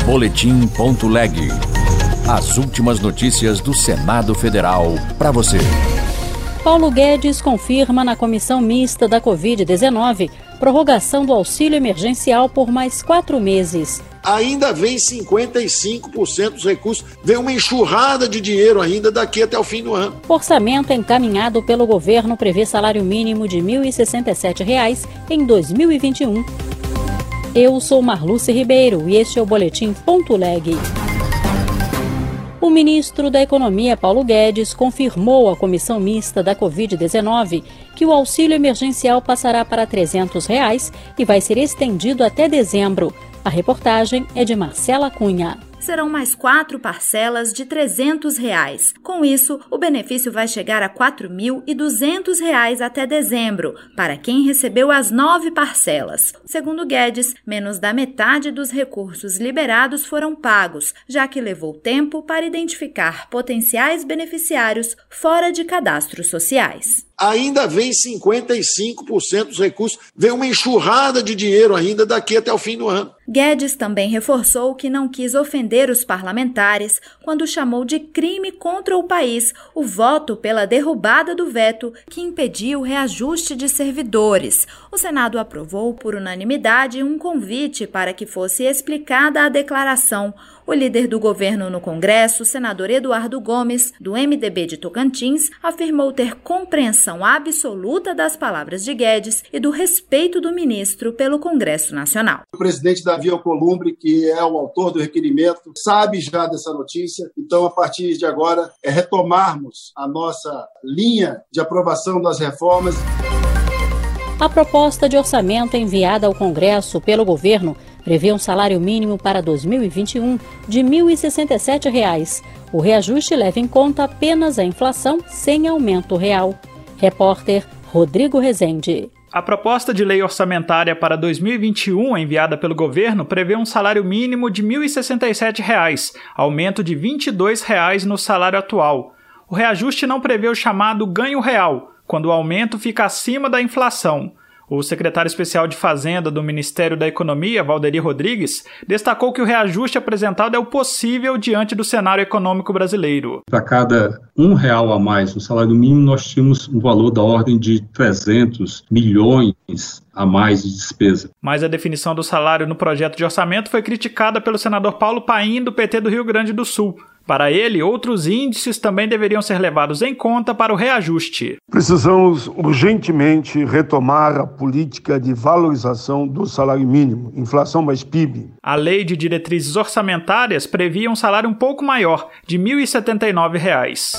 Boletim.leg. As últimas notícias do Senado Federal para você. Paulo Guedes confirma na comissão mista da Covid-19 prorrogação do auxílio emergencial por mais 4 meses. Ainda vem 55% dos recursos, vem uma enxurrada de dinheiro ainda daqui até o fim do ano. Orçamento encaminhado pelo governo prevê salário mínimo de R$ 1.067 em 2021. Eu sou Marluce Ribeiro e este é o Boletim.leg. O ministro da Economia, Paulo Guedes, confirmou à comissão mista da Covid-19 que o auxílio emergencial passará para R$ 300 e vai ser estendido até dezembro. A reportagem é de Marcela Cunha. Serão mais 4 parcelas de R$ 300. Com isso, o benefício vai chegar a R$ 4.200 até dezembro, para quem recebeu as 9 parcelas. Segundo Guedes, menos da metade dos recursos liberados foram pagos, já que levou tempo para identificar potenciais beneficiários fora de cadastros sociais. Ainda vem 55% dos recursos, vem uma enxurrada de dinheiro ainda daqui até o fim do ano. Guedes também reforçou que não quis ofender os parlamentares quando chamou de crime contra o país o voto pela derrubada do veto que impediu o reajuste de servidores. O Senado aprovou por unanimidade um convite para que fosse explicada a declaração. O líder do governo no Congresso, senador Eduardo Gomes, do MDB de Tocantins, afirmou ter compreensão absoluta das palavras de Guedes e do respeito do ministro pelo Congresso Nacional. O presidente Davi Alcolumbre, que é o autor do requerimento, sabe já dessa notícia. Então, a partir de agora, é retomarmos a nossa linha de aprovação das reformas. A proposta de orçamento enviada ao Congresso pelo governo prevê um salário mínimo para 2021 de R$ 1.067. O reajuste leva em conta apenas a inflação sem aumento real. Repórter Rodrigo Rezende. A proposta de lei orçamentária para 2021 enviada pelo governo prevê um salário mínimo de R$ 1.067, aumento de R$ 22 no salário atual. O reajuste não prevê o chamado ganho real, quando o aumento fica acima da inflação. O secretário especial de Fazenda do Ministério da Economia, Valderi Rodrigues, destacou que o reajuste apresentado é o possível diante do cenário econômico brasileiro. Para cada R$1 a mais no salário mínimo, nós tínhamos um valor da ordem de 300 milhões a mais de despesa. Mas a definição do salário no projeto de orçamento foi criticada pelo senador Paulo Paim, do PT do Rio Grande do Sul. Para ele, outros índices também deveriam ser levados em conta para o reajuste. Precisamos urgentemente retomar a política de valorização do salário mínimo, inflação mais PIB. A lei de diretrizes orçamentárias previa um salário um pouco maior, de R$ 1.079.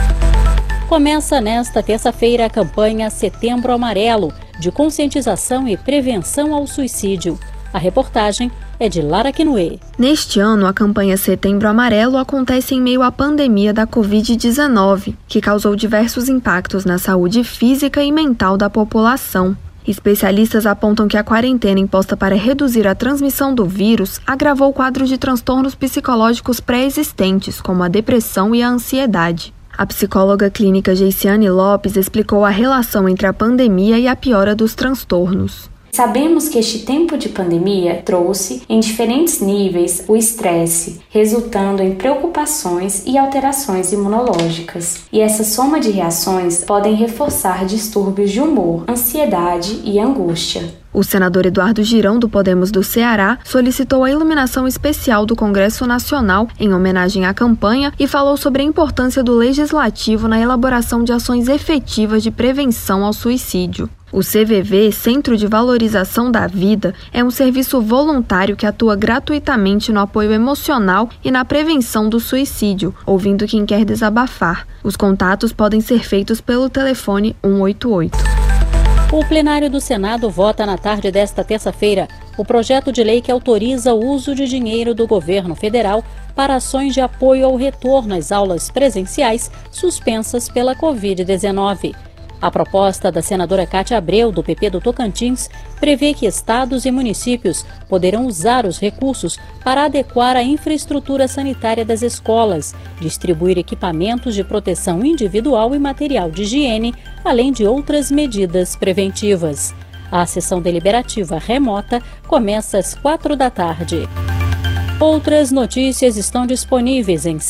Começa nesta terça-feira a campanha Setembro Amarelo, de conscientização e prevenção ao suicídio. A reportagem é de Lara Quinoe. Neste ano, a campanha Setembro Amarelo acontece em meio à pandemia da Covid-19, que causou diversos impactos na saúde física e mental da população. Especialistas apontam que a quarentena imposta para reduzir a transmissão do vírus agravou o quadro de transtornos psicológicos pré-existentes, como a depressão e a ansiedade. A psicóloga clínica Geiciane Lopes explicou a relação entre a pandemia e a piora dos transtornos. Sabemos que este tempo de pandemia trouxe, em diferentes níveis, o estresse, resultando em preocupações e alterações imunológicas. E essa soma de reações podem reforçar distúrbios de humor, ansiedade e angústia. O senador Eduardo Girão, do Podemos do Ceará, solicitou a iluminação especial do Congresso Nacional em homenagem à campanha e falou sobre a importância do Legislativo na elaboração de ações efetivas de prevenção ao suicídio. O CVV, Centro de Valorização da Vida, é um serviço voluntário que atua gratuitamente no apoio emocional e na prevenção do suicídio, ouvindo quem quer desabafar. Os contatos podem ser feitos pelo telefone 188. O plenário do Senado vota na tarde desta terça-feira o projeto de lei que autoriza o uso de dinheiro do governo federal para ações de apoio ao retorno às aulas presenciais suspensas pela Covid-19. A proposta da senadora Cátia Abreu, do PP do Tocantins, prevê que estados e municípios poderão usar os recursos para adequar a infraestrutura sanitária das escolas, distribuir equipamentos de proteção individual e material de higiene, além de outras medidas preventivas. A sessão deliberativa remota começa às 4 da tarde. Outras notícias estão disponíveis em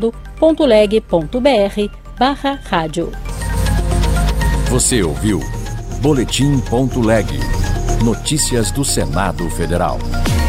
senado.leg.br/rádio. Você ouviu Boletim.leg. Notícias do Senado Federal.